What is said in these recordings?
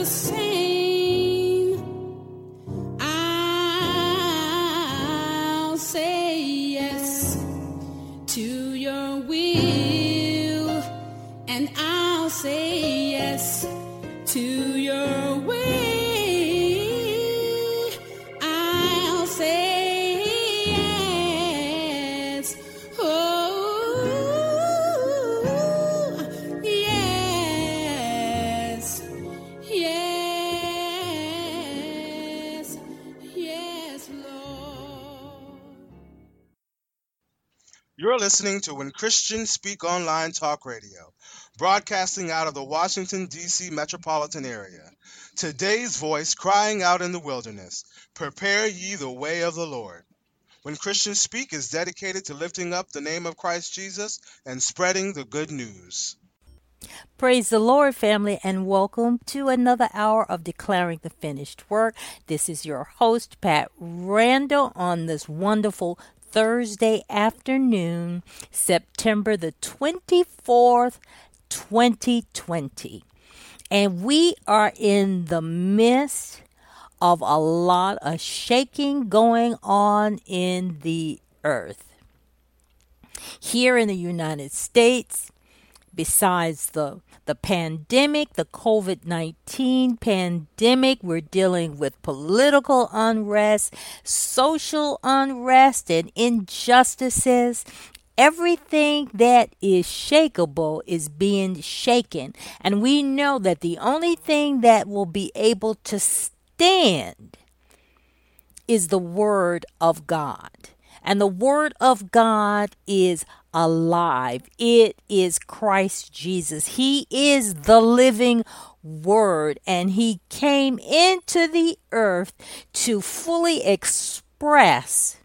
the same. I'll say yes to your will, and I'll say yes to your way. I'll say yes. Oh, yes. Yes. Yes, Lord. You're listening to When Christians Speak Online Talk Radio, broadcasting out of the Washington, D.C. metropolitan area. Today's voice crying out in the wilderness, prepare ye the way of the Lord. When Christians Speak is dedicated to lifting up the name of Christ Jesus and spreading the good news. Praise the Lord, family, and welcome to another hour of Declaring the Finished Work. This is your host, Pat Randall, on this wonderful Thursday afternoon, September the 24th, 2020. And we are in the midst of a lot of shaking going on in the earth. Here in the United States, besides the pandemic, the COVID-19 pandemic, we're dealing with political unrest, social unrest, and injustices. Everything that is shakeable is being shaken. And we know that the only thing that will be able to stand is the Word of God. And the Word of God is alive. It is Christ Jesus. He is the living Word, and He came into the earth to fully express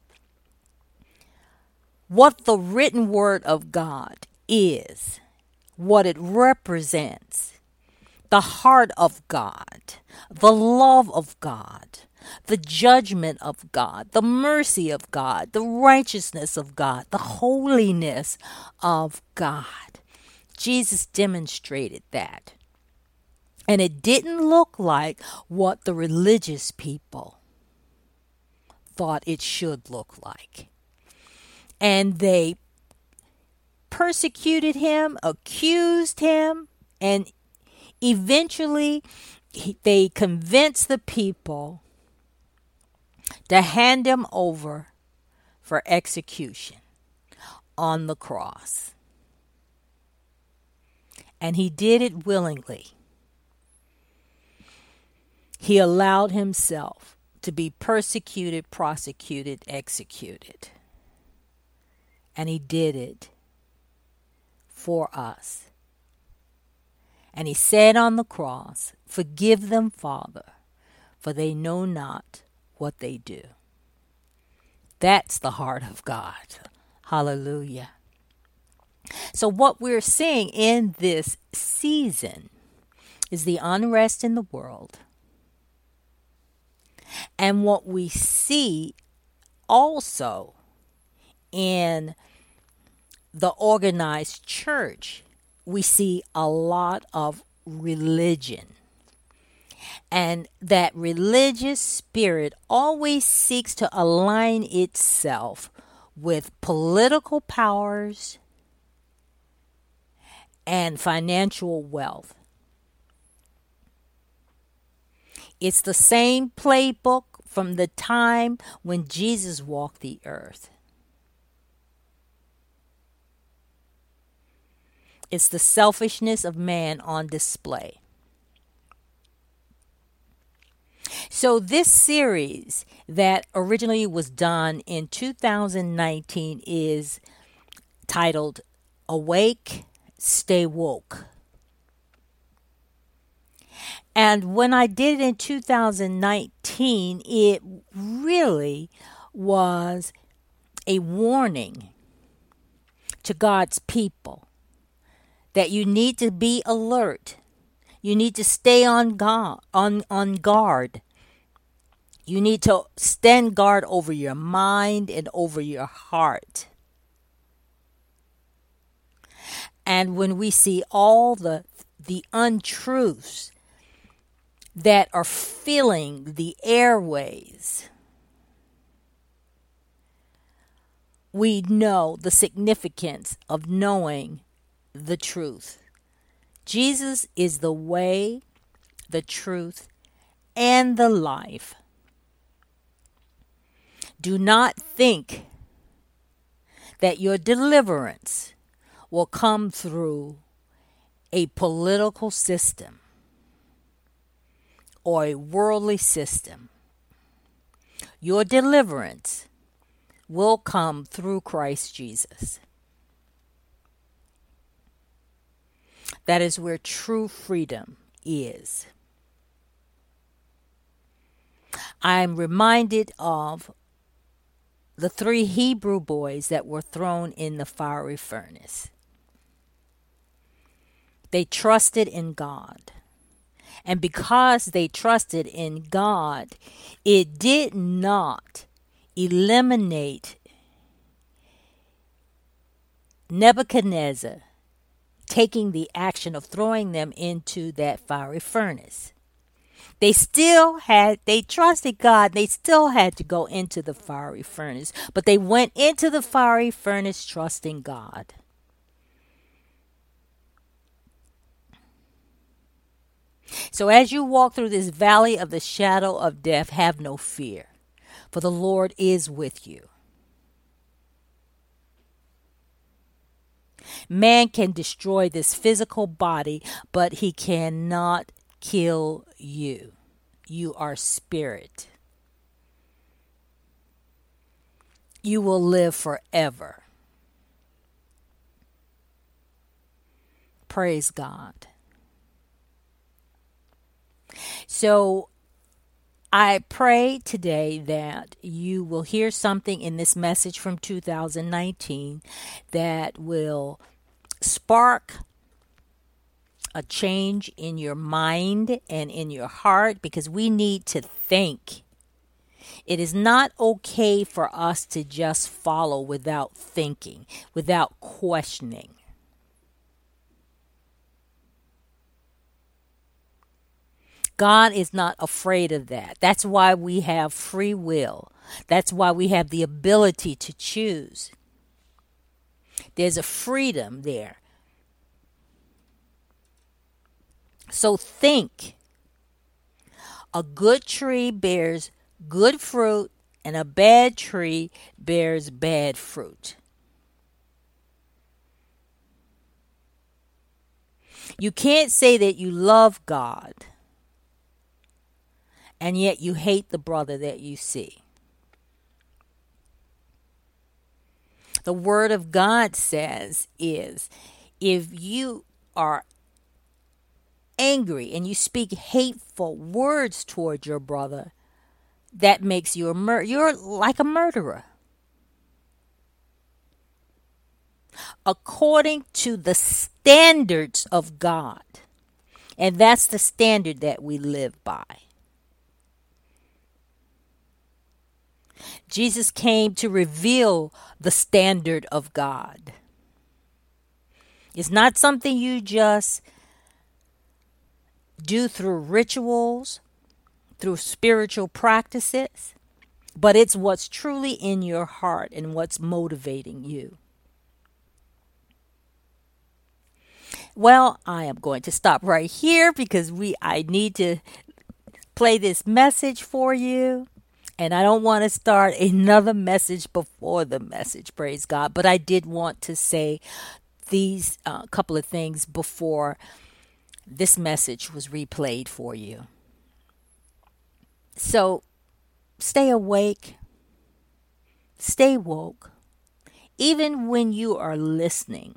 what the written Word of God is, what it represents, the heart of God, the love of God, the judgment of God, the mercy of God, the righteousness of God, the holiness of God. Jesus demonstrated that. And it didn't look like what the religious people thought it should look like. And they persecuted him, accused him, and eventually they convinced the people to hand him over for execution on the cross. And he did it willingly. He allowed himself to be persecuted, prosecuted, executed. And he did it for us. And he said on the cross, "Forgive them, Father, for they know not what they do." That's the heart of God. Hallelujah. So what we're seeing in this season is the unrest in the world. And what we see also in the organized church, we see a lot of religion. And that religious spirit always seeks to align itself with political powers and financial wealth. It's the same playbook from the time when Jesus walked the earth. It's the selfishness of man on display. So this series that originally was done in 2019 is titled Awake, Stay Woke. And when I did it in 2019, it really was a warning to God's people that you need to be alert. You need to stay on guard. You need to stand guard over your mind and over your heart. And when we see all the untruths that are filling the airways, we know the significance of knowing the truth. Jesus is the way, the truth, and the life. Do not think that your deliverance will come through a political system or a worldly system. Your deliverance will come through Christ Jesus. That is where true freedom is. I'm reminded of the 3 Hebrew boys that were thrown in the fiery furnace. They trusted in God. And because they trusted in God, it did not eliminate Nebuchadnezzar taking the action of throwing them into that fiery furnace. They trusted God. They still had to go into the fiery furnace, but they went into the fiery furnace trusting God. So as you walk through this valley of the shadow of death, have no fear, for the Lord is with you. Man can destroy this physical body, but he cannot kill you. You are spirit. You will live forever. Praise God. So I pray today that you will hear something in this message from 2019 that will spark a change in your mind and in your heart, because we need to think. It is not okay for us to just follow without thinking, without questioning. God is not afraid of that. That's why we have free will. That's why we have the ability to choose. There's a freedom there. So think. A good tree bears good fruit, and a bad tree bears bad fruit. You can't say that you love God and yet you hate the brother that you see. The Word of God says is, if you are angry and you speak hateful words toward your brother, that makes you you're like a murderer. According to the standards of God. And that's the standard that we live by. Jesus came to reveal the standard of God. It's not something you just do through rituals, through spiritual practices, but it's what's truly in your heart and what's motivating you. Well, I am going to stop right here because I need to play this message for you. And I don't want to start another message before the message, praise God. But I did want to say these couple of things before this message was replayed for you. So stay awake, stay woke, even when you are listening.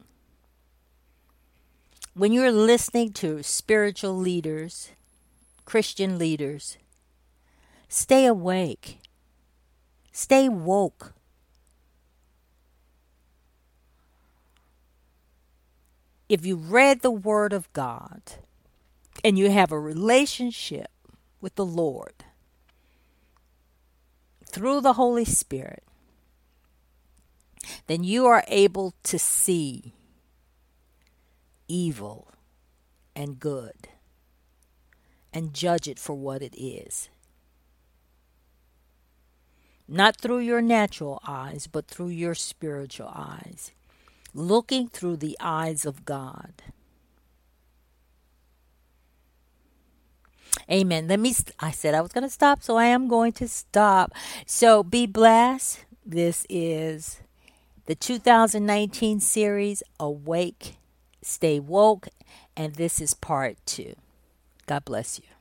When you're listening to spiritual leaders, Christian leaders, stay awake. Stay woke. If you read the Word of God and you have a relationship with the Lord through the Holy Spirit, then you are able to see evil and good and judge it for what it is. Not through your natural eyes, but through your spiritual eyes. Looking through the eyes of God. Amen. I said I was going to stop, so I am going to stop. So be blessed. This is the 2019 series, Awake, Stay Woke, and this is part 2. God bless you.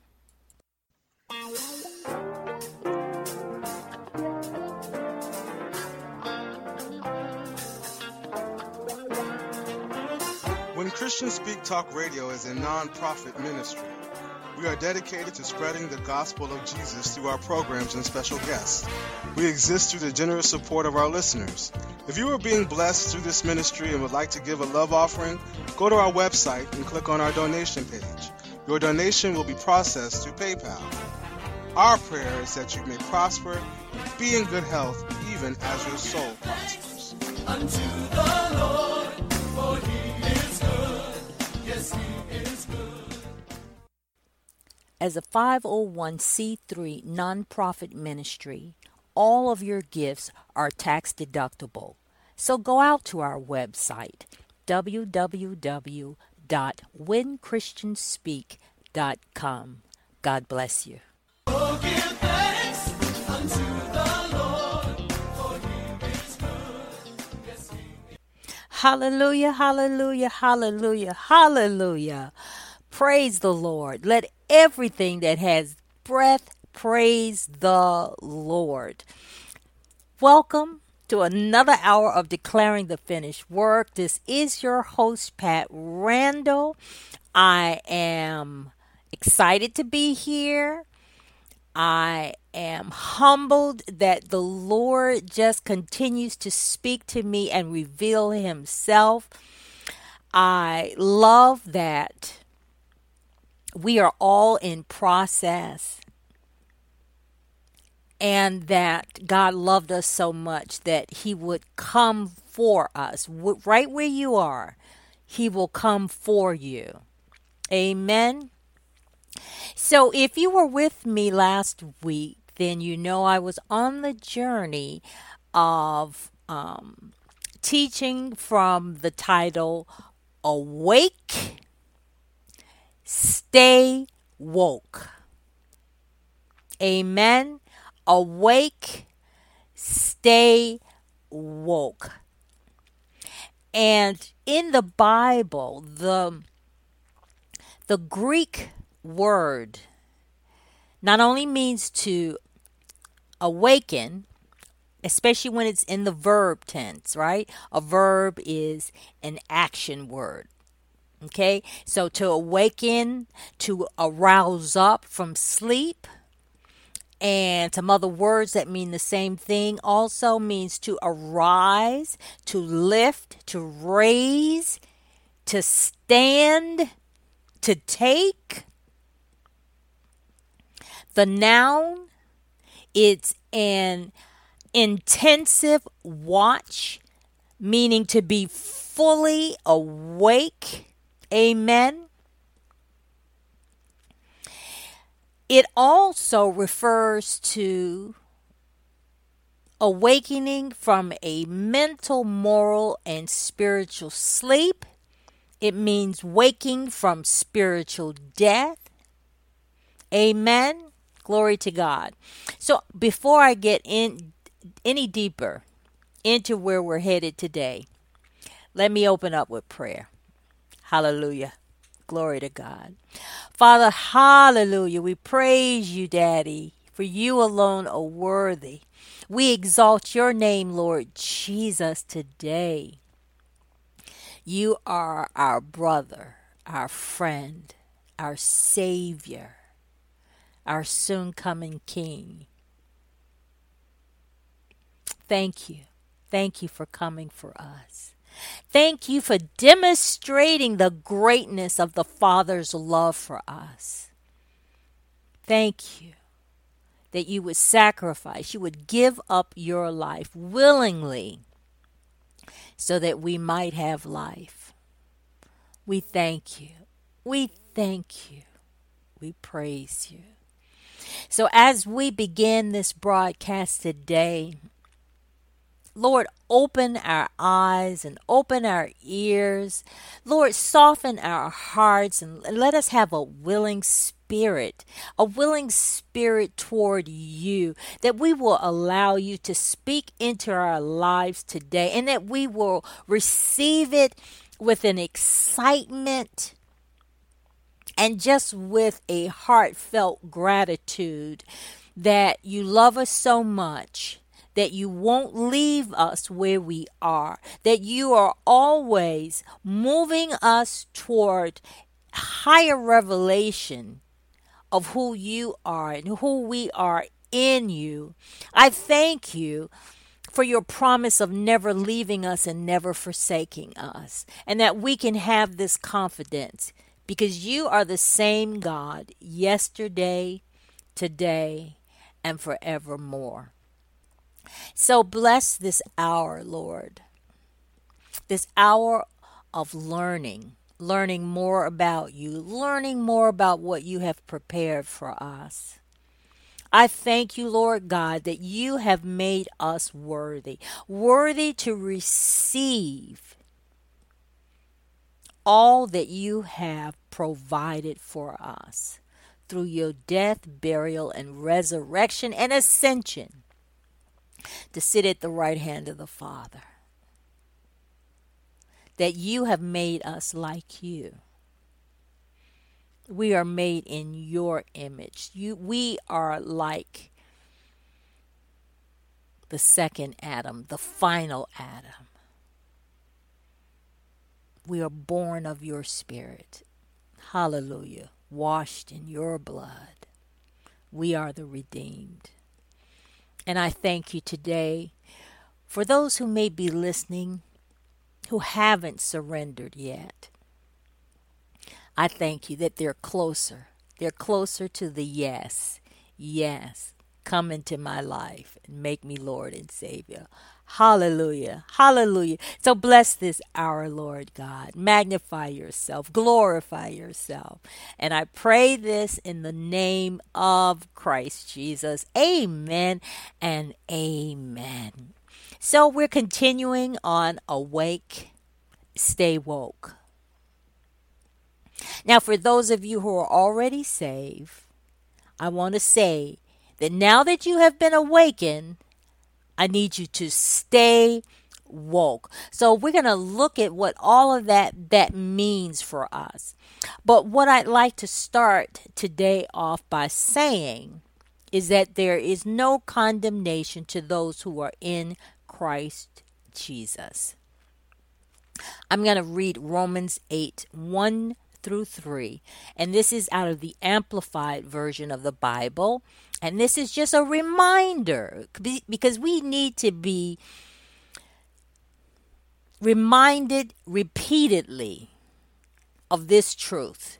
When Christians Speak Talk Radio is a non-profit ministry, we are dedicated to spreading the gospel of Jesus through our programs and special guests. We exist through the generous support of our listeners. If you are being blessed through this ministry and would like to give a love offering, go to our website and click on our donation page. Your donation will be processed through PayPal. Our prayer is that you may prosper, be in good health, even as your soul prospers. Unto the Lord, for he is good. Yes, he is good. As a 501c3 nonprofit ministry, all of your gifts are tax deductible. So go out to our website, www.whenchristianspeak.com. God bless you. Oh, give thanks unto the Lord, for he is good. Yes, he is. Hallelujah, hallelujah, hallelujah, hallelujah. Praise the Lord. Let everything that has breath praise the Lord. Welcome to another hour of Declaring the Finished Work. This is your host, Pat Randall. I am excited to be here. I am humbled that the Lord just continues to speak to me and reveal himself. I love that we are all in process, and that God loved us so much that he would come for us. Right where you are, he will come for you. Amen. So if you were with me last week, then you know I was on the journey of teaching from the title, Awake, Stay Woke. Amen. Awake, stay woke. And in the Bible, the Greek word not only means to awaken, especially when it's in the verb tense, right? A verb is an action word. Okay, so to awaken, to arouse up from sleep, and some other words that mean the same thing also means to arise, to lift, to raise, to stand, to take. The noun, it's an intensive watch, meaning to be fully awake. Amen. It also refers to awakening from a mental, moral, and spiritual sleep. It means waking from spiritual death. Amen. Glory to God. So before I get in any deeper into where we're headed today, let me open up with prayer. Hallelujah. Glory to God. Father, hallelujah. We praise you, Daddy, for you alone are worthy. We exalt your name, Lord Jesus, today. You are our brother, our friend, our Savior, our soon-coming King. Thank you. Thank you for coming for us. Thank you for demonstrating the greatness of the Father's love for us. Thank you that you would sacrifice, you would give up your life willingly so that we might have life. We thank you. We thank you. We praise you. So as we begin this broadcast today, Lord, open our eyes and open our ears. Lord, soften our hearts and let us have a willing spirit toward you, that we will allow you to speak into our lives today, and that we will receive it with an excitement and just with a heartfelt gratitude that you love us so much, that you won't leave us where we are, that you are always moving us toward higher revelation of who you are and who we are in you. I thank you for your promise of never leaving us and never forsaking us, and that we can have this confidence because you are the same God yesterday, today, and forevermore. So bless this hour, Lord, this hour of learning more about you, learning more about what you have prepared for us. I thank you, Lord God, that you have made us worthy to receive all that you have provided for us through your death, burial, and resurrection and ascension to sit at the right hand of the Father. That you have made us like you. We are made in your image. We are like the second Adam, the final Adam. We are born of your spirit. Hallelujah. Washed in your blood. We are the redeemed. And I thank you today for those who may be listening who haven't surrendered yet. I thank you that they're closer. They're closer to the yes. Yes. Come into my life and make me Lord and Savior. Hallelujah. Hallelujah. So bless this hour, Lord God. Magnify yourself. Glorify yourself. And I pray this in the name of Christ Jesus. Amen and amen. So we're continuing on Awake, Stay Woke. Now, for those of you who are already saved, I want to say that now that you have been awakened, I need you to stay woke. So we're going to look at what all of that means for us. But what I'd like to start today off by saying is that there is no condemnation to those who are in Christ Jesus. I'm going to read Romans 8:1 through 3. And this is out of the Amplified version of the Bible. And this is just a reminder because we need to be reminded repeatedly of this truth.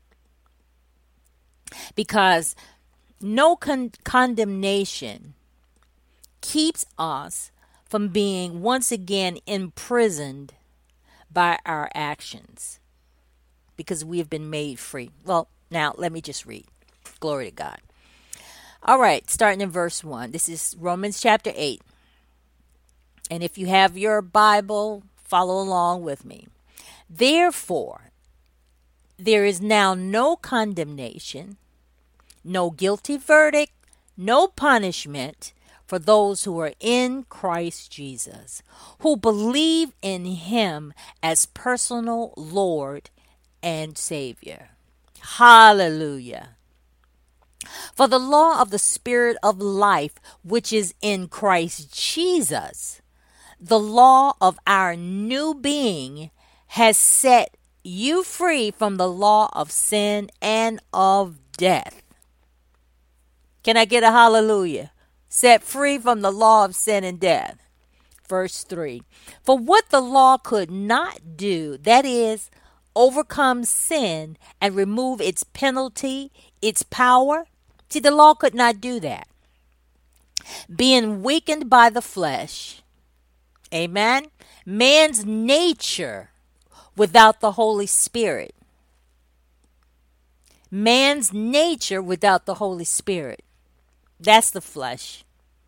Because no condemnation keeps us from being once again imprisoned by our actions. Because we have been made free. Well, now let me just read. Glory to God. All right, starting in verse 1. This is Romans chapter 8. And if you have your Bible, follow along with me. Therefore, there is now no condemnation, no guilty verdict, no punishment for those who are in Christ Jesus, who believe in him as personal Lord and Savior. Hallelujah. For the law of the Spirit of life, which is in Christ Jesus, the law of our new being, has set you free from the law of sin and of death. Can I get a hallelujah? Set free from the law of sin and death. Verse 3. For what the law could not do, that is, overcome sin and remove its penalty, its power. See, the law could not do that. Being weakened by the flesh. Amen. Man's nature without the Holy Spirit. man's nature without the Holy Spirit. That's the flesh.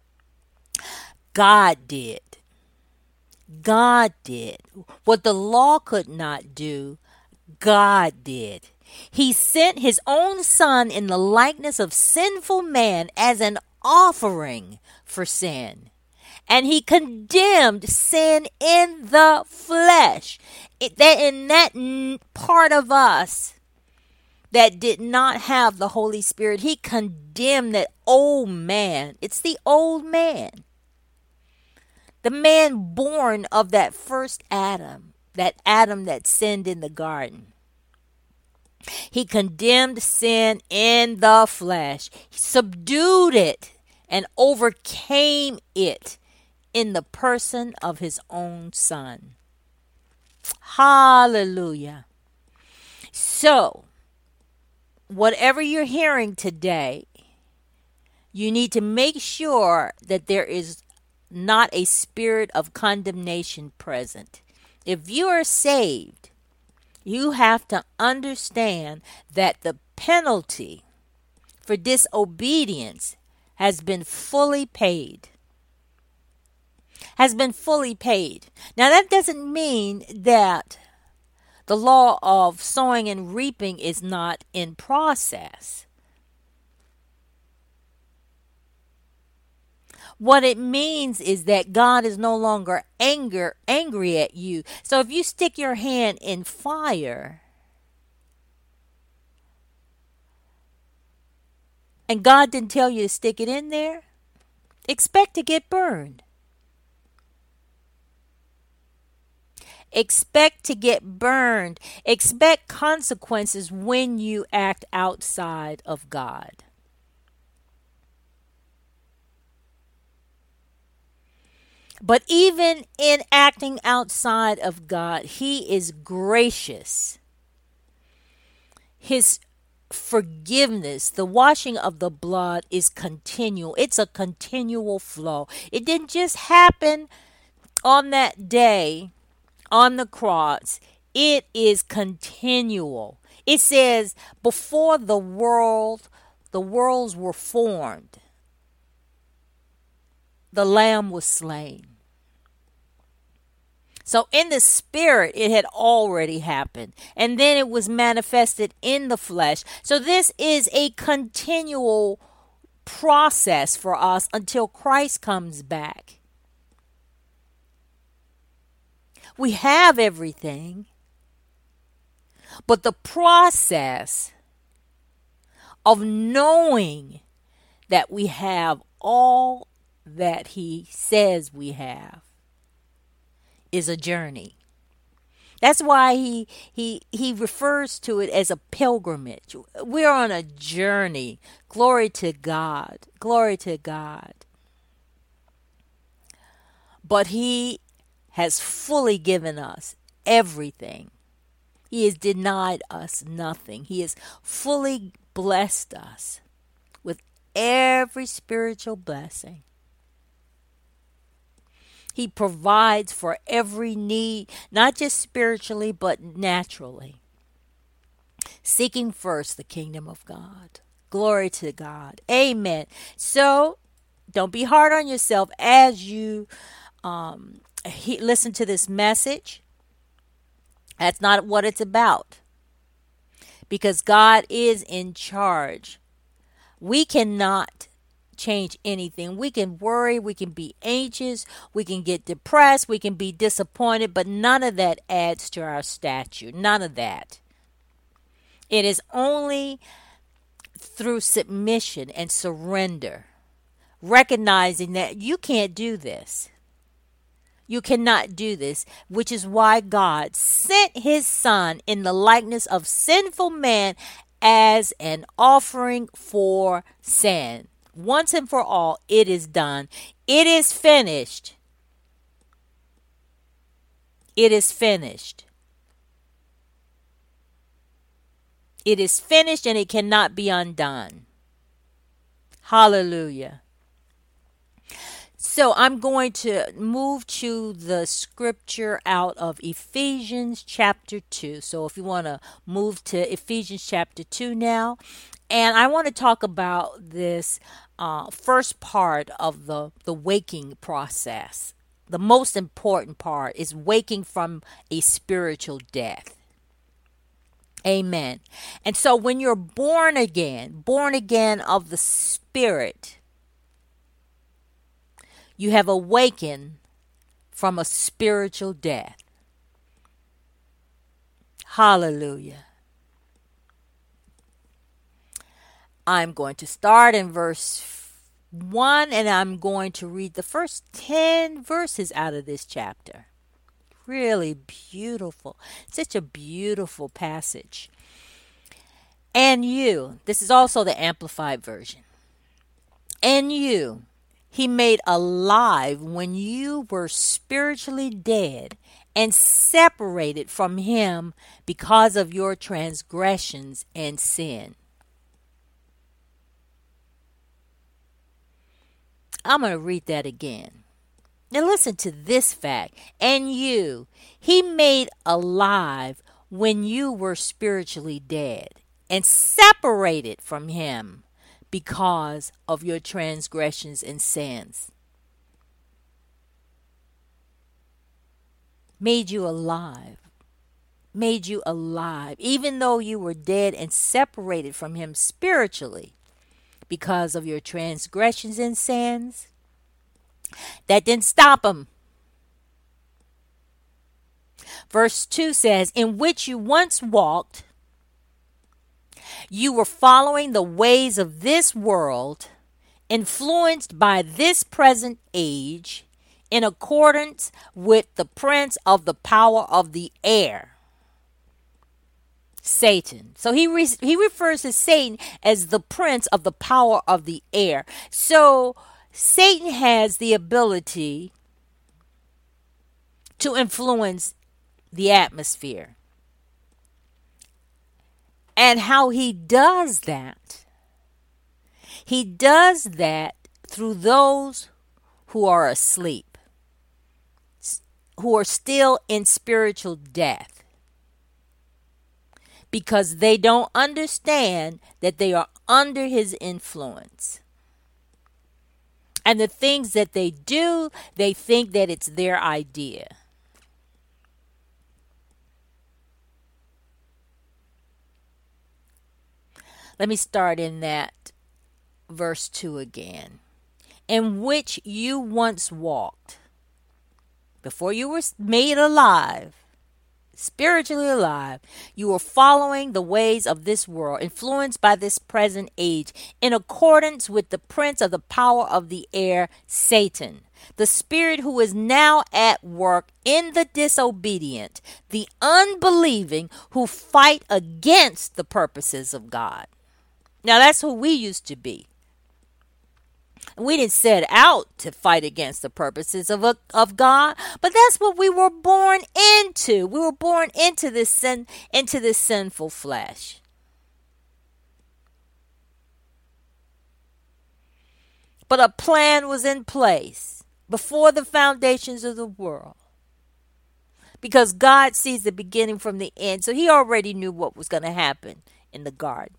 God did. God did. What the law could not do, God did. He sent his own son in the likeness of sinful man as an offering for sin. And he condemned sin in the flesh. In that part of us that did not have the Holy Spirit, he condemned that old man. It's the old man. The man born of that first Adam that sinned in the garden. He condemned sin in the flesh. He subdued it and overcame it in the person of his own son. Hallelujah. So, whatever you're hearing today, you need to make sure that there is not a spirit of condemnation present. If you are saved, you have to understand that the penalty for disobedience has been fully paid. Has been fully paid. Now, that doesn't mean that the law of sowing and reaping is not in process. What it means is that God is no longer angry at you. So if you stick your hand in fire and God didn't tell you to stick it in there, expect to get burned. Expect to get burned. Expect consequences when you act outside of God. But even in acting outside of God, he is gracious. His forgiveness, the washing of the blood is continual. It's a continual flow. It didn't just happen on that day on the cross. It is continual. It says before the worlds were formed, the Lamb was slain. So in the spirit, it had already happened. And then it was manifested in the flesh. So this is a continual process for us until Christ comes back. We have everything. But the process of knowing that we have all that he says we have is a journey. That's why he refers to it as a pilgrimage. We're on a journey. Glory to God. Glory to God. But he has fully given us everything. He has denied us nothing. He has fully blessed us with every spiritual blessing. He provides for every need, not just spiritually, but naturally. Seeking first the kingdom of God. Glory to God. Amen. So, don't be hard on yourself as you listen to this message. That's not what it's about. Because God is in charge. We cannot change anything. We can worry, we can be anxious, we can get depressed, we can be disappointed, but none of that adds to our stature. None of that. It is only through submission and surrender, recognizing that you can't do this. You cannot do this, which is why God sent his son in the likeness of sinful man as an offering for sin. Once and for all, it is done. It is finished. It is finished. It is finished and it cannot be undone. Hallelujah. So I'm going to move to the scripture out of Ephesians chapter 2. So if you want to move to Ephesians chapter 2 now, and I want to talk about this first part of the waking process. The most important part is waking from a spiritual death. Amen. And so when you're born again of the Spirit, you have awakened from a spiritual death. Hallelujah. I'm going to start in verse 1 and I'm going to read the first 10 verses out of this chapter. Really beautiful. Such a beautiful passage. And you, this is also the Amplified Version. And you, he made alive when you were spiritually dead and separated from him because of your transgressions and sin. I'm going to read that again. Now listen to this fact. And you, he made alive when you were spiritually dead and separated from him because of your transgressions and sins. Made you alive. Made you alive. Even though you were dead and separated from him spiritually because of your transgressions and sins, that didn't stop him. Verse 2 says, in which you once walked, you were following the ways of this world, influenced by this present age, in accordance with the prince of the power of the air, Satan. So he refers to Satan as the prince of the power of the air. So Satan has the ability to influence the atmosphere. And how he does that? He does that through those who are asleep, who are still in spiritual death, because they don't understand that they are under his influence. And the things that they do, they think that it's their idea. Let me start in that verse 2 again. In which you once walked, before you were made alive, spiritually alive, you were following the ways of this world, influenced by this present age, in accordance with the prince of the power of the air, Satan, the spirit who is now at work in the disobedient, the unbelieving, who fight against the purposes of God. Now that's who we used to be. We didn't set out to fight against the purposes of God, but that's what we were born into. We were born into this sinful flesh. But a plan was in place before the foundations of the world, because God sees the beginning from the end. So he already knew what was going to happen in the garden.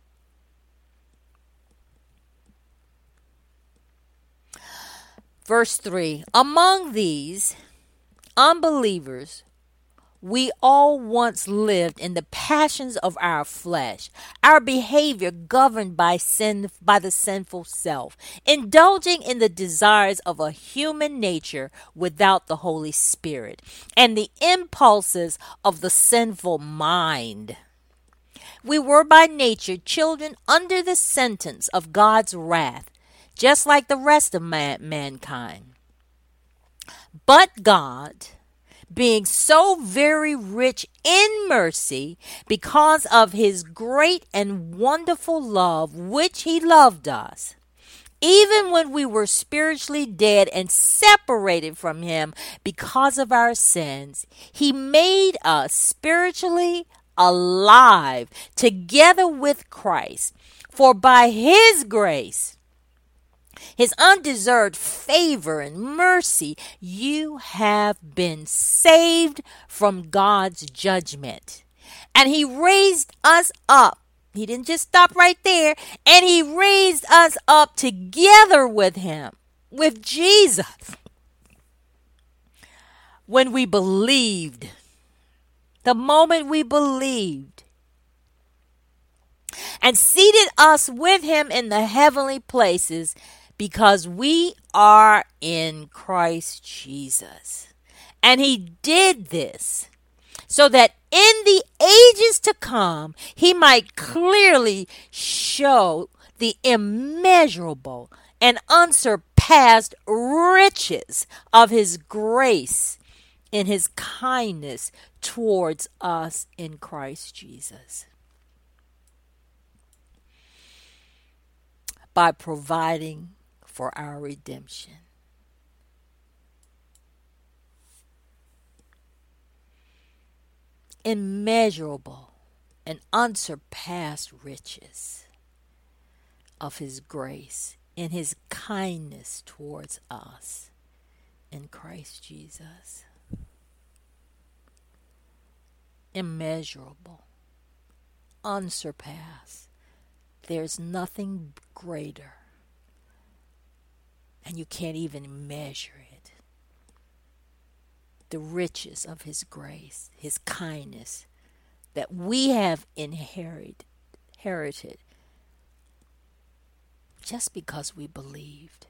Verse 3, among these unbelievers, we all once lived in the passions of our flesh, our behavior governed by sin, by the sinful self, indulging in the desires of a human nature without the Holy Spirit, and the impulses of the sinful mind. We were by nature children under the sentence of God's wrath, just like the rest of mankind. But God, being so very rich in mercy, because of his great and wonderful love which he loved us, even when we were spiritually dead and separated from him because of our sins, he made us spiritually alive together with Christ. For by his grace His undeserved favor and mercy, you have been saved from God's judgment. And he raised us up. He didn't just stop right there. And he raised us up together with him, with Jesus, when we believed. The moment we believed, and seated us with him in the heavenly places, because we are in Christ Jesus. And he did this so that in the ages to come, he might clearly show the immeasurable and unsurpassed riches of his grace in his kindness towards us in Christ Jesus, by providing for our redemption. Immeasurable and unsurpassed riches of his grace in his kindness towards us in Christ Jesus. Immeasurable, unsurpassed. There's nothing greater, and you can't even measure it. The riches of his grace, his kindness that we have inherited just because we believed.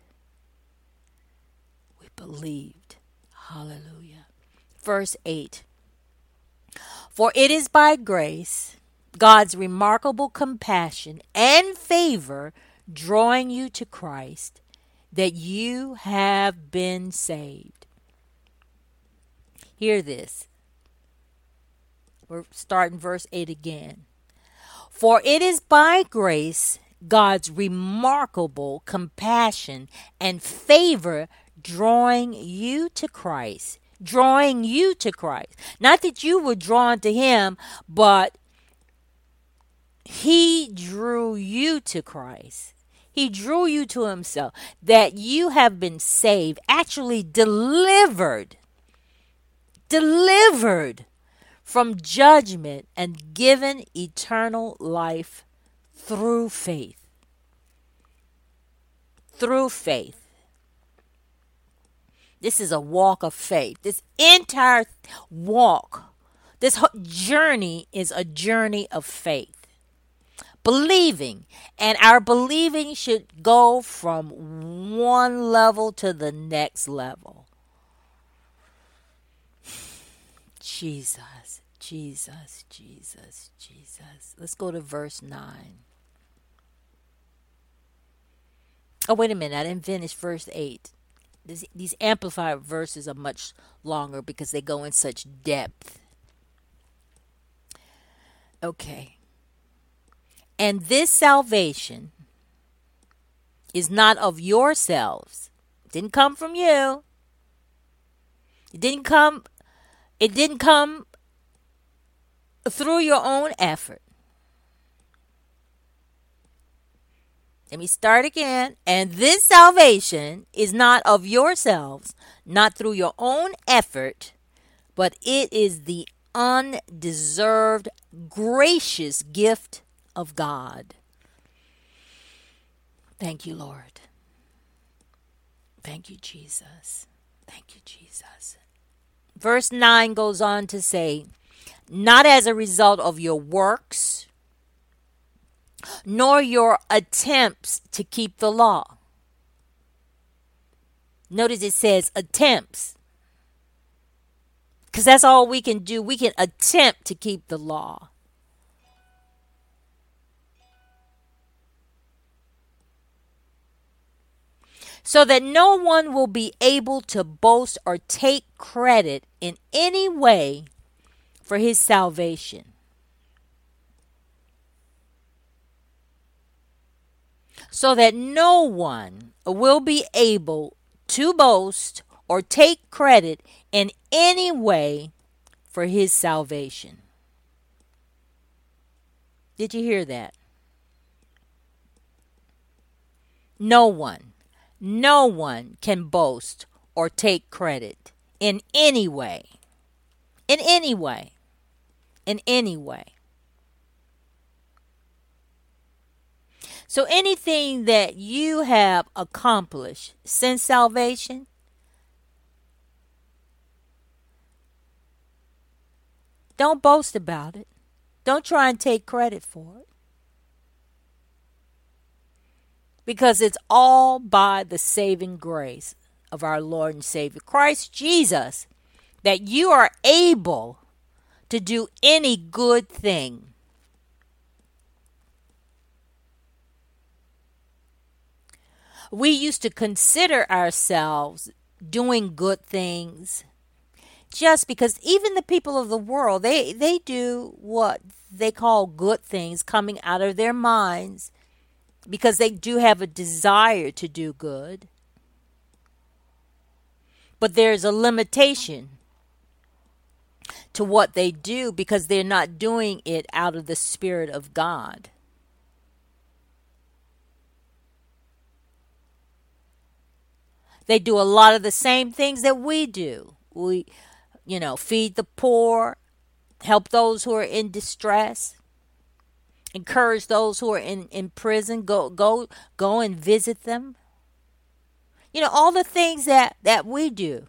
We believed. Hallelujah. Verse 8. For it is by grace, God's remarkable compassion and favor drawing you to Christ, that you have been saved. Hear this. We're starting verse 8 again. For it is by grace, God's remarkable compassion and favor drawing you to Christ. Drawing you to Christ. Not that you were drawn to him, but he drew you to Christ. He drew you to himself. That you have been saved, actually delivered from judgment and given eternal life through faith. Through faith. This is a walk of faith. This entire walk, this journey is a journey of faith. Believing. And our believing should go from one level to the next level. Jesus, Jesus, Jesus, Jesus. Let's go to verse 9. Oh, wait a minute. I didn't finish verse 8. These amplified verses are much longer because they go in such depth. Okay. And this salvation is not of yourselves. It didn't come from you. It didn't come through your own effort. Let me start again. And this salvation is not of yourselves, not through your own effort, but it is the undeserved, gracious gift of God. Thank you, Lord. Thank you, Jesus. Thank you, Jesus. Verse 9 goes on to say, not as a result of your works, nor your attempts to keep the law. Notice it says attempts. Because that's all we can do. We can attempt to keep the law. So that no one will be able to boast or take credit in any way for his salvation. So that no one will be able to boast or take credit in any way for his salvation. Did you hear that? No one. No one can boast or take credit in any way. In any way. In any way. So anything that you have accomplished since salvation, don't boast about it. Don't try and take credit for it. Because it's all by the saving grace of our Lord and Savior, Christ Jesus, that you are able to do any good thing. We used to consider ourselves doing good things just because even the people of the world, they do what they call good things coming out of their minds because they do have a desire to do good. But there's a limitation to what they do because they're not doing it out of the Spirit of God. They do a lot of the same things that we do. We, feed the poor, help those who are in distress, encourage those who are in prison, go and visit them. All the things that we do.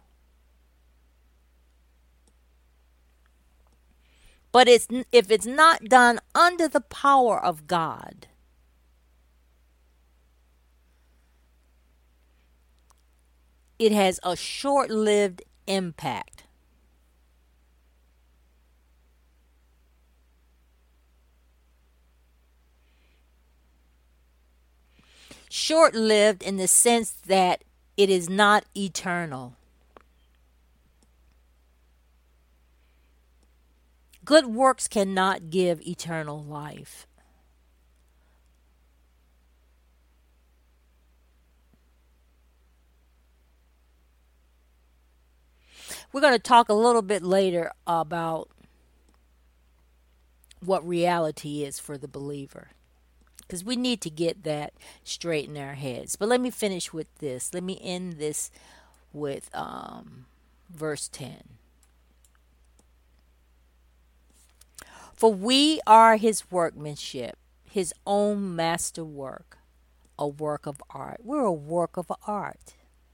But if it's not done under the power of God, it has a short-lived impact. Short-lived in the sense that it is not eternal. Good works cannot give eternal life. We're going to talk a little bit later about what reality is for the believer, because we need to get that straight in our heads. But let me finish with this. Let me end this with verse 10. For we are his workmanship, his own masterwork, a work of art. We're a work of art.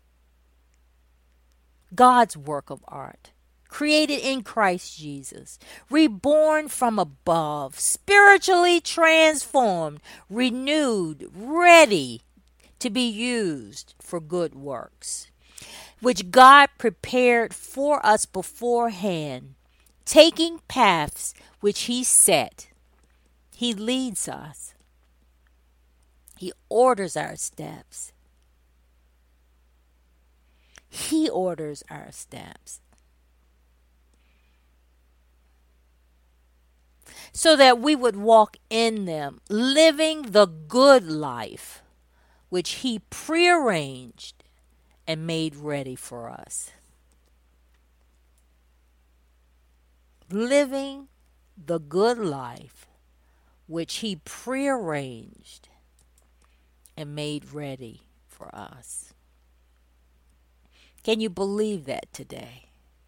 God's work of art, created in Christ Jesus, reborn from above, spiritually transformed, renewed, ready to be used for good works, which God prepared for us beforehand, taking paths which he set. He leads us. He orders our steps. He orders our steps. So that we would walk in them, living the good life which he prearranged and made ready for us. Living the good life which he prearranged and made ready for us. Can you believe that today?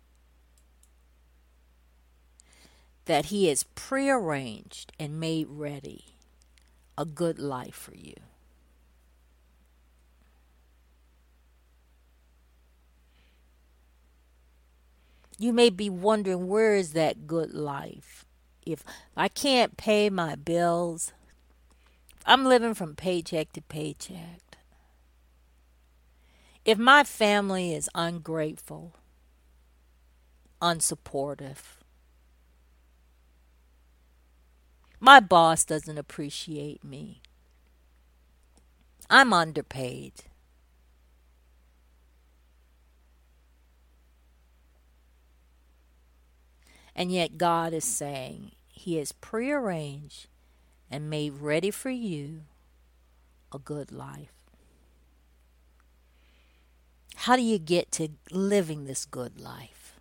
That he has prearranged and made ready a good life for you. You may be wondering, where is that good life? If I can't pay my bills, I'm living from paycheck to paycheck. If my family is ungrateful, unsupportive, my boss doesn't appreciate me, I'm underpaid, and yet God is saying he has prearranged and made ready for you a good life. How do you get to living this good life?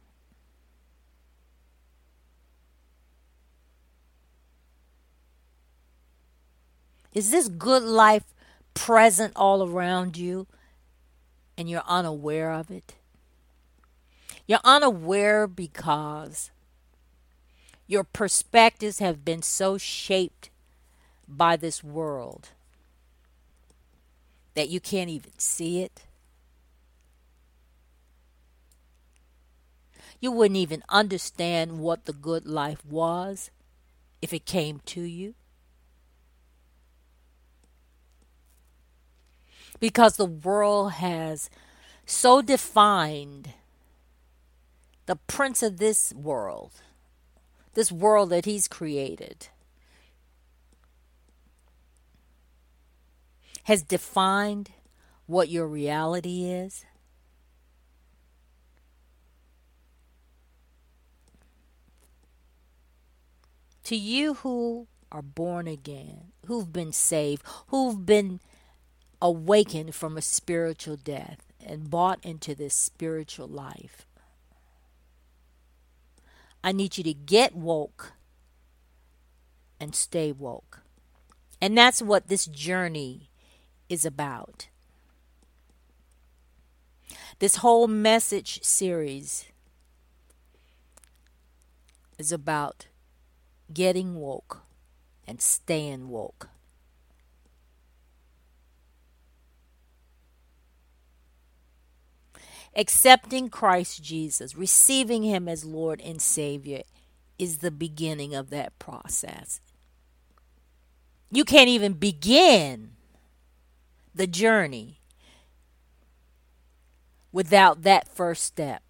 Is this good life present all around you? and you're unaware of it. You're unaware because your perspectives have been so shaped by this world that you can't even see it. You wouldn't even understand what the good life was if it came to you. Because the world has so defined the prince of this world that he's created, has defined what your reality is. To you who are born again, who've been saved, who've been awakened from a spiritual death and bought into this spiritual life, I need you to get woke and stay woke. And that's what this journey is about. This whole message series is about getting woke and staying woke. Accepting Christ Jesus, receiving him as Lord and Savior, is the beginning of that process. You can't even begin the journey without that first step.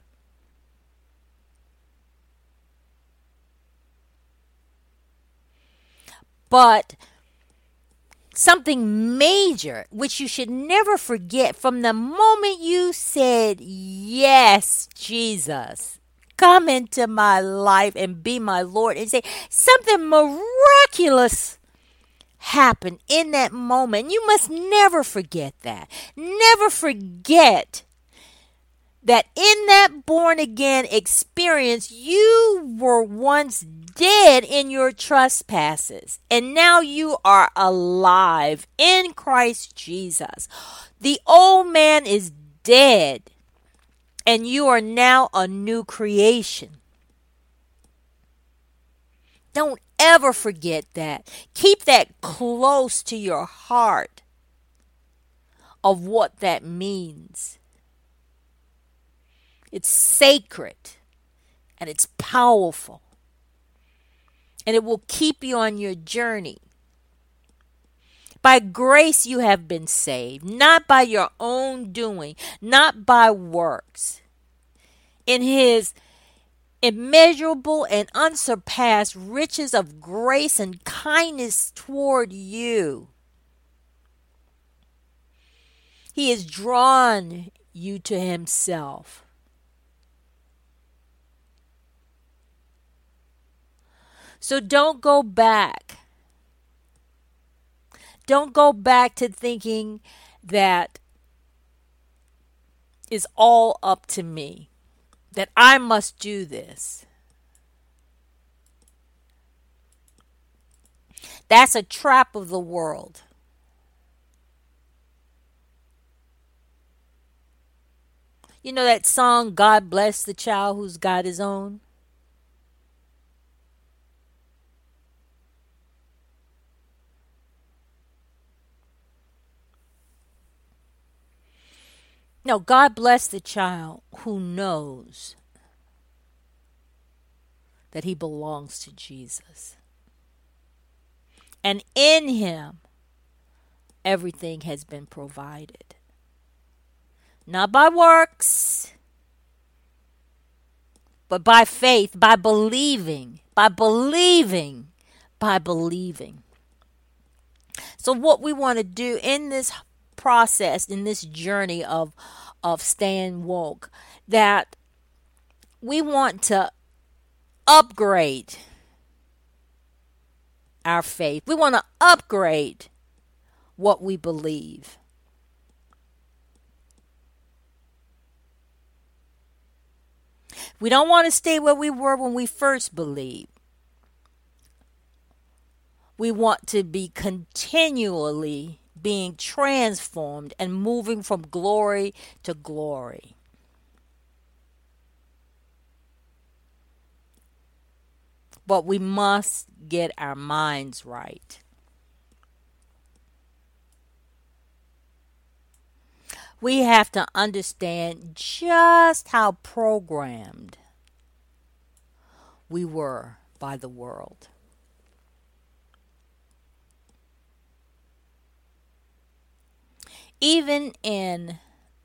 But something major, which you should never forget, from the moment you said, "Yes, Jesus, come into my life and be my Lord," and say something miraculous happened in that moment. You must never forget that. Never forget that in that born again experience, you were once dead in your trespasses, and now you are alive in Christ Jesus. The old man is dead, and you are now a new creation. Don't ever forget that. Keep that close to your heart of what that means. It's sacred and it's powerful. And it will keep you on your journey. By grace you have been saved, not by your own doing, not by works. In his immeasurable and unsurpassed riches of grace and kindness toward you, he has drawn you to himself. So don't go back. Don't go back to thinking that is all up to me, that I must do this. That's a trap of the world. You know that song, "God Bless the Child Who's Got His Own"? No, God bless the child who knows that he belongs to Jesus. And in him, everything has been provided. Not by works, but by faith, by believing, by believing, by believing. So what we want to do in this process, in this journey of staying woke, that we want to upgrade our faith. We want to upgrade what we believe. We don't want to stay where we were when we first believed. We want to be continually being transformed and moving from glory to glory. But we must get our minds right. We have to understand just how programmed we were by the world. Even in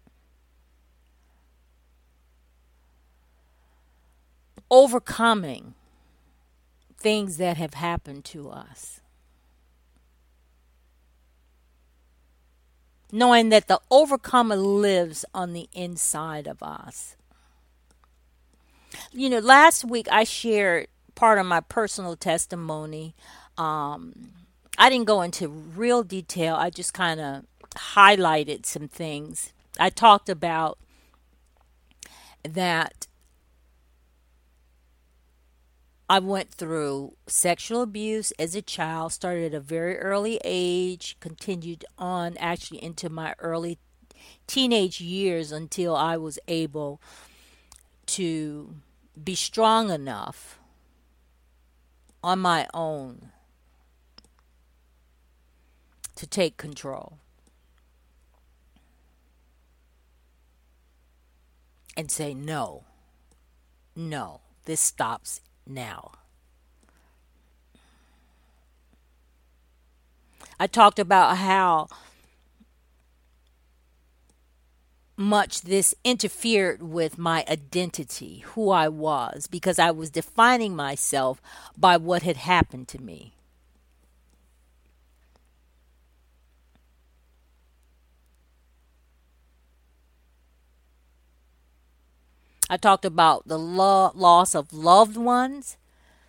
overcoming things that have happened to us, knowing that the overcomer lives on the inside of us. You know, last week I shared part of my personal testimony. I didn't go into real detail. I just kind of highlighted some things. I talked about that I went through sexual abuse as a child, started at a very early age, continued on actually into my early teenage years until I was able to be strong enough on my own to take control and say, no, no, this stops now. I talked about how much this interfered with my identity, who I was, because I was defining myself by what had happened to me. I talked about the loss of loved ones.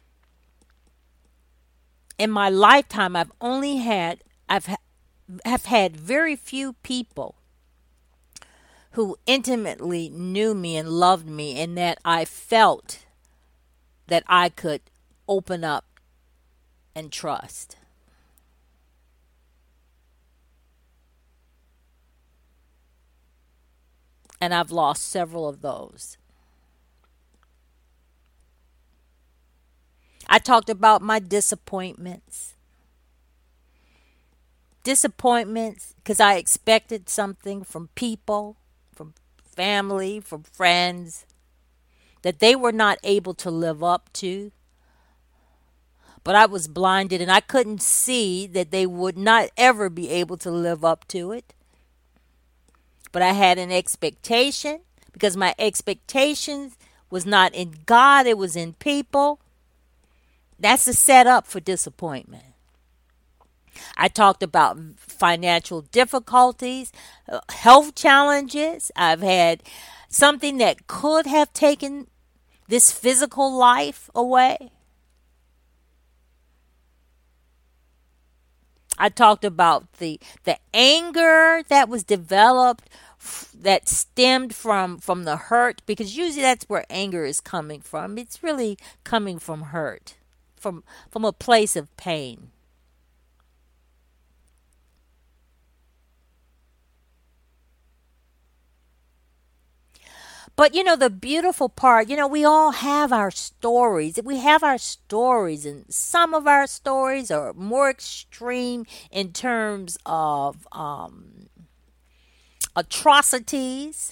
In my lifetime, I've had very few people who intimately knew me and loved me, and that I felt that I could open up and trust. And I've lost several of those. I talked about my disappointments. Disappointments because I expected something from people, from family, from friends, that they were not able to live up to. But I was blinded and I couldn't see that they would not ever be able to live up to it. But I had an expectation because my expectations was not in God, it was in people. That's a setup for disappointment. I talked about financial difficulties, health challenges. I've had something that could have taken this physical life away. I talked about the anger that was developed that stemmed from the hurt, because usually that's where anger is coming from. It's really coming from hurt, from a place of pain. But you know, the beautiful part, you know, we all have our stories. We have our stories, and some of our stories are more extreme in terms of atrocities.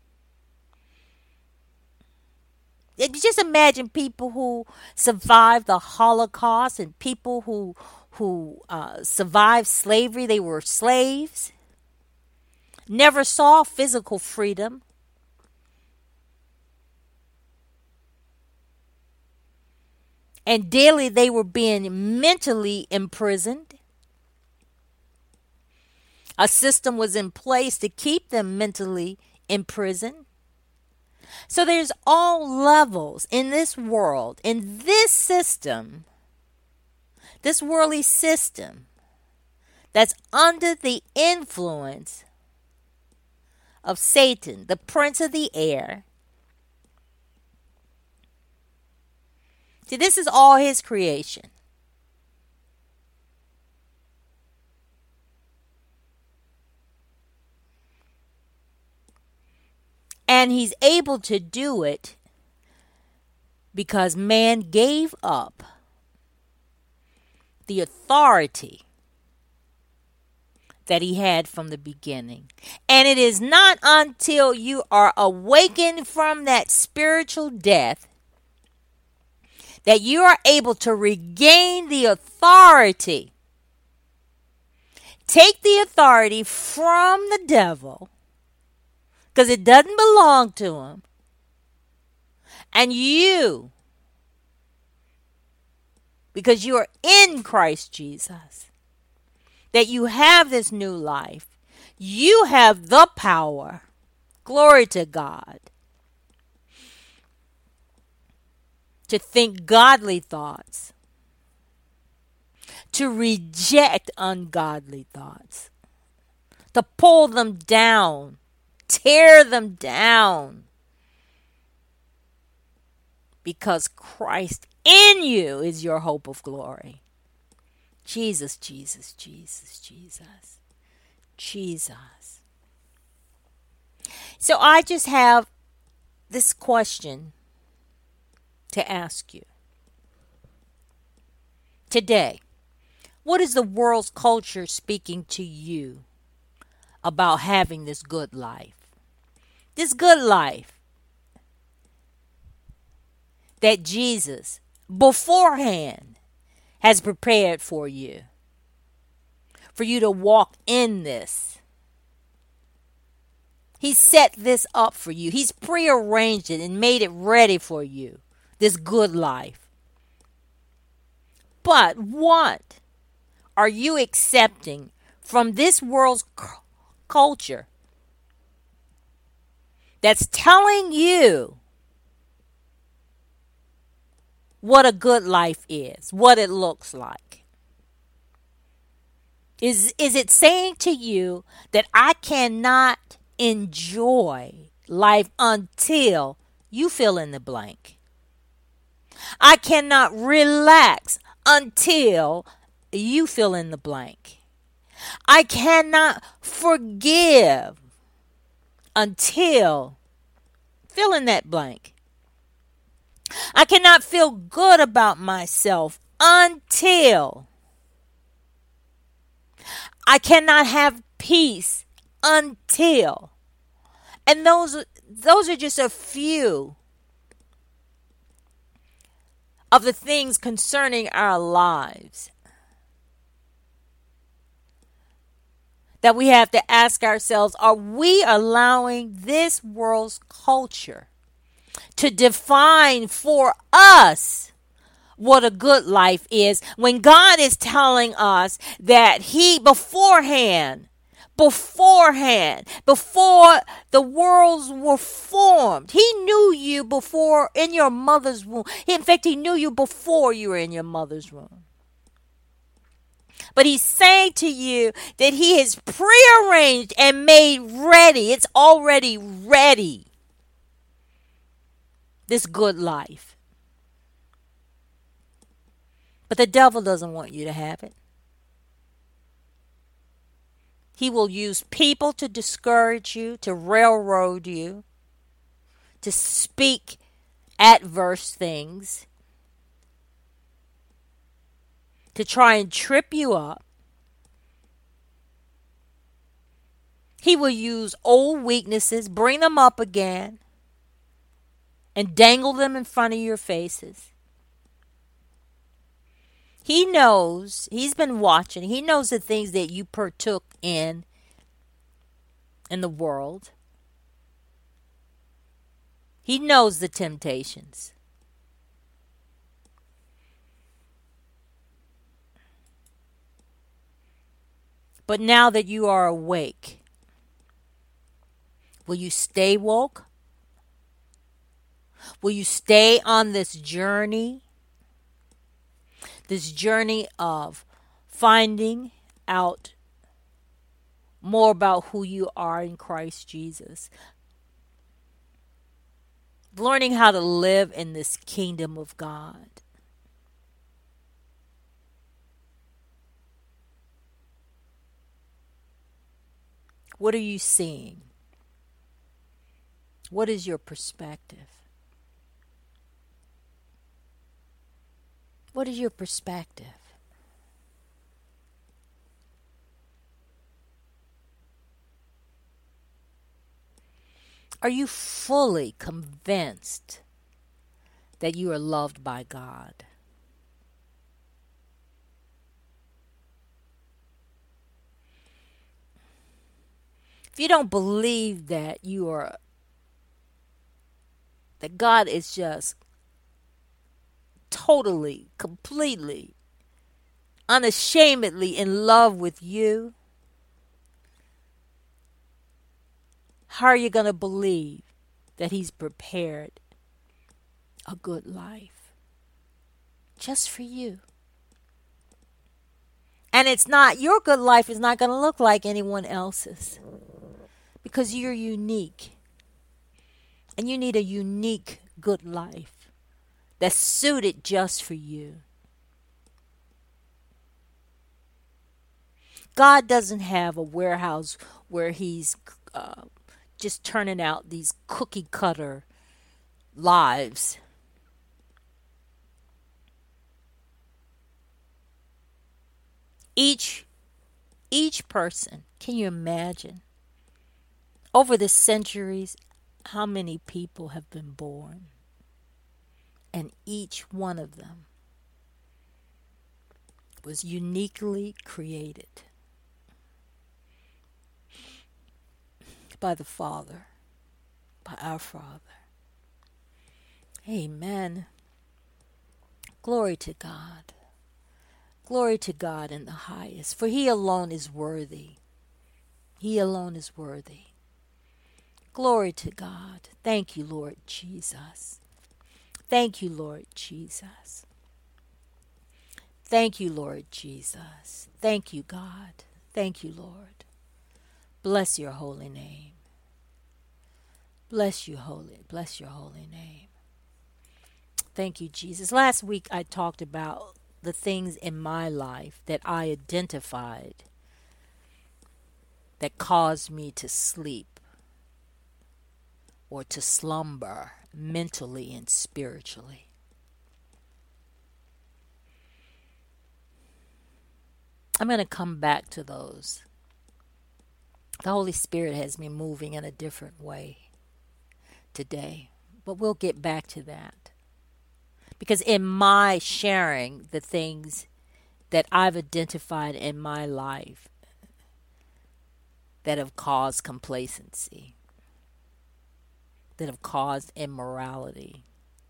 You just imagine people who survived the Holocaust and people who survived slavery. They were slaves, never saw physical freedom. And daily they were being mentally imprisoned. A system was in place to keep them mentally imprisoned. So there's all levels in this world, in this system, this worldly system that's under the influence of Satan, the prince of the air. See, this is all his creation. And he's able to do it because man gave up the authority that he had from the beginning. And it is not until you are awakened from that spiritual death that you are able to regain the authority. Take the authority from the devil, because it doesn't belong to him. And you, because you are in Christ Jesus, that you have this new life, you have the power, glory to God, to think godly thoughts, to reject ungodly thoughts, to pull them down, tear them down, because Christ in you is your hope of glory. Jesus, Jesus, Jesus, Jesus, Jesus. So I just have this question to ask you. Today, what is the world's culture speaking to you about having this good life? This good life that Jesus beforehand has prepared for you to walk in this. He set this up for you. He's prearranged it and made it ready for you, this good life. But what are you accepting from this world's culture that's telling you what a good life is, what it looks like? Is it saying to you that I cannot enjoy life until you fill in the blank? I cannot relax until you fill in the blank. I cannot forgive until fill in that blank. I cannot feel good about myself until. I cannot have peace until. And those are just a few of the things concerning our lives that we have to ask ourselves, are we allowing this world's culture to define for us what a good life is, when God is telling us that He beforehand, before the worlds were formed, He knew you before in your mother's womb. In fact, He knew you before you were in your mother's womb. But He's saying to you that He has prearranged and made ready. It's already ready. This good life. But the devil doesn't want you to have it. He will use people to discourage you, to railroad you, to speak adverse things, to try and trip you up. He will use old weaknesses, bring them up again, and dangle them in front of your faces. He knows, he's been watching, he knows the things that you partook in the world. He knows the temptations. But now that you are awake, will you stay woke? Will you stay on this journey? This journey of finding out more about who you are in Christ Jesus. Learning how to live in this kingdom of God. What are you seeing? What is your perspective? What is your perspective? Are you fully convinced that you are loved by God? If you don't believe that that God is just totally, completely, unashamedly in love with you, how are you going to believe that He's prepared a good life just for you? And your good life is not going to look like anyone else's, because you're unique. And you need a unique good life that's suited just for you. God doesn't have a warehouse where He's just turning out these cookie cutter lives. Each person, can you imagine? Over the centuries, how many people have been born? And each one of them was uniquely created by the Father, by our Father. Amen. Glory to God. Glory to God in the highest, for He alone is worthy. He alone is worthy. Glory to God. Thank you, Lord Jesus. Thank you, Lord Jesus. Thank you, Lord Jesus. Thank you, God. Thank you, Lord. Bless your holy name. Bless your holy name. Thank you, Jesus. Last week I talked about the things in my life that I identified that caused me to sleep or to slumber mentally and spiritually. I'm going to come back to those. The Holy Spirit has me moving in a different way today, but we'll get back to that. Because in my sharing the things that I've identified in my life that have caused complacency, that have caused immorality,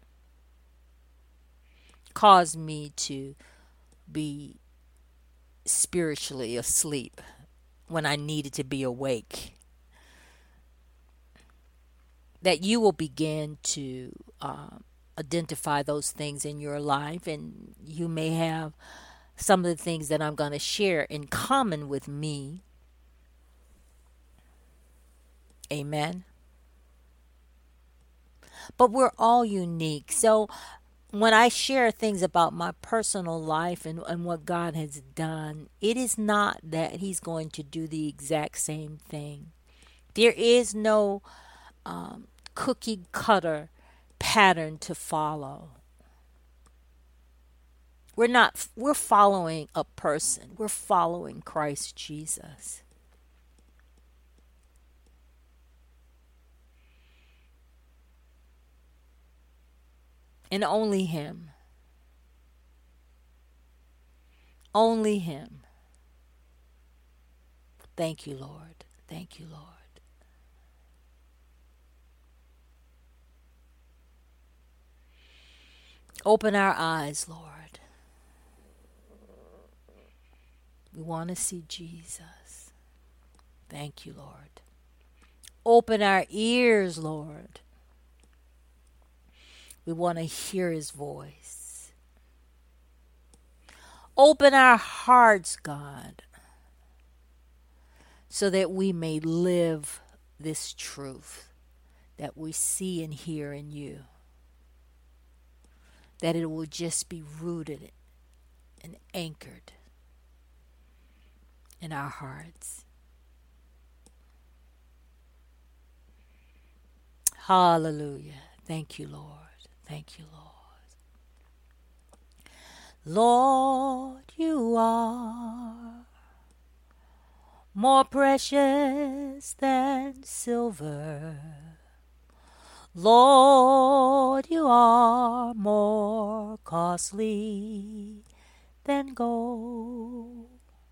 caused me to be spiritually asleep when I needed to be awake, that you will begin to identify those things in your life, and you may have some of the things that I'm going to share in common with me. Amen. But we're all unique. So when I share things about my personal life and what God has done, it is not that He's going to do the exact same thing. There is no cookie cutter pattern to follow. We're following a person. We're following Christ Jesus. And only Him. Only Him. Thank you, Lord. Thank you, Lord. Open our eyes, Lord. We want to see Jesus. Thank you, Lord. Open our ears, Lord. We want to hear His voice. Open our hearts, God, so that we may live this truth that we see and hear in You. That it will just be rooted and anchored in our hearts. Hallelujah. Thank you, Lord. Thank you, Lord. Lord, you are more precious than silver. Lord, you are more costly than gold.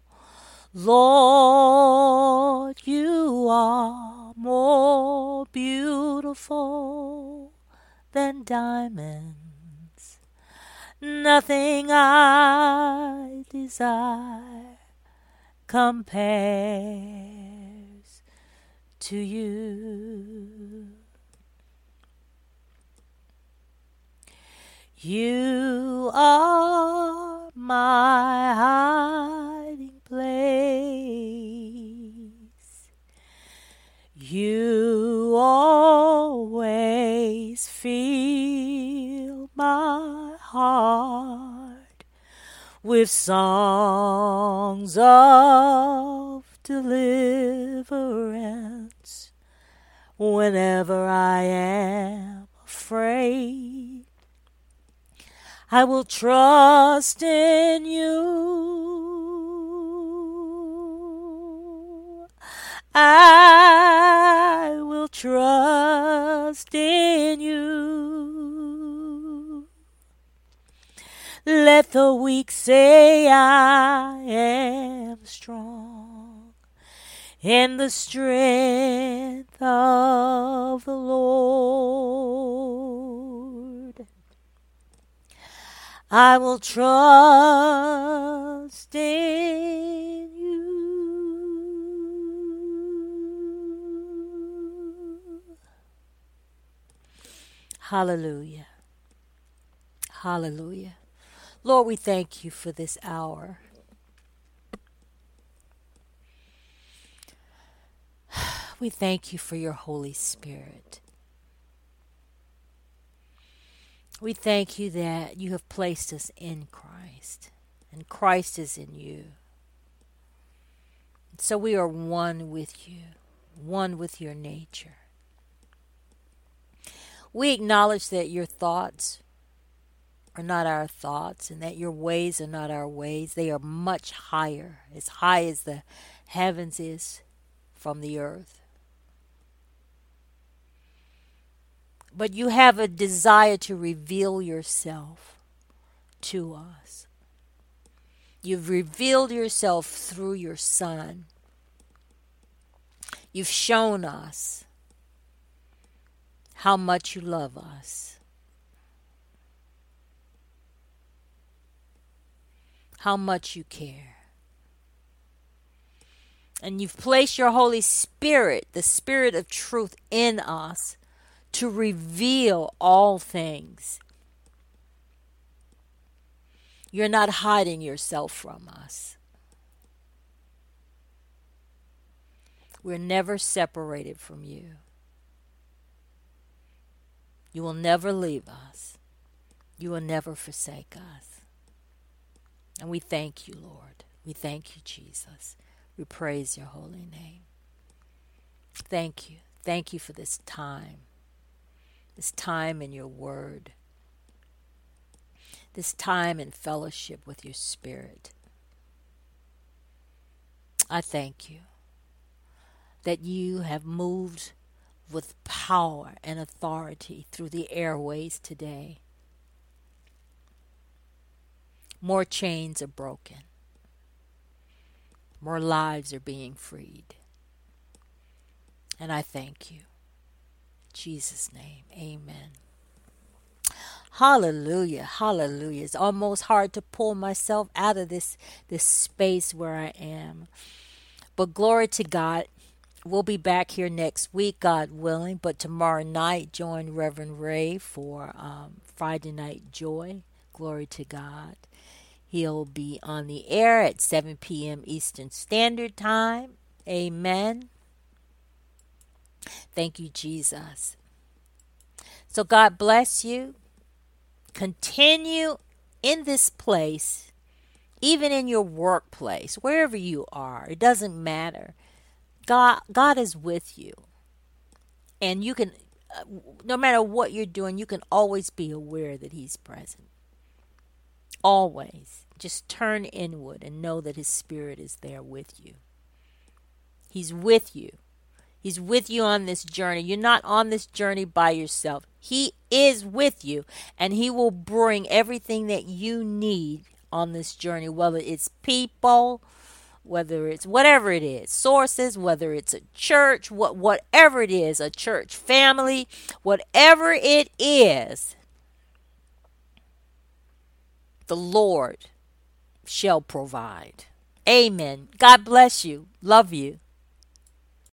Lord, you are more beautiful than diamonds. Nothing I desire compares to you. You are my hiding place. You always fill my heart with songs of deliverance whenever I am afraid. I will trust in you. I will trust in you. Let the weak say I am strong in the strength of the Lord. I will trust in you. Hallelujah. Hallelujah. Lord, we thank you for this hour. We thank you for your Holy Spirit. We thank you that you have placed us in Christ, and Christ is in you. So we are one with you, one with your nature. We acknowledge that your thoughts are not our thoughts, and that your ways are not our ways. They are much higher, as high as the heavens is from the earth. But you have a desire to reveal yourself to us. You've revealed yourself through your Son. You've shown us how much you love us. How much you care. And you've placed your Holy Spirit, the Spirit of truth, in us to reveal all things. You're not hiding yourself from us. We're never separated from you. You will never leave us. You will never forsake us. And we thank you, Lord. We thank you, Jesus. We praise your holy name. Thank you. Thank you for this time. This time in your word. This time in fellowship with your Spirit. I thank you that you have moved with power and authority through the airways today. More chains are broken. More lives are being freed. And I thank you. In Jesus' name, amen. Hallelujah, hallelujah. It's almost hard to pull myself out of this space where I am. But glory to God. We'll be back here next week, God willing. But tomorrow night, join Reverend Ray for Friday Night Joy. Glory to God. He'll be on the air at 7 p.m. Eastern Standard Time. Amen. Thank you, Jesus. So God bless you. Continue in this place, even in your workplace, wherever you are. It doesn't matter. God is with you. And you can no matter what you're doing, you can always be aware that He's present. Always. Just turn inward and know that His Spirit is there with you. He's with you. He's with you on this journey. You're not on this journey by yourself. He is with you, and He will bring everything that you need on this journey, whether it's people, whether it's whatever it is, sources, whether it's a church, whatever it is, a church family, whatever it is, the Lord shall provide. Amen. God bless you. Love you.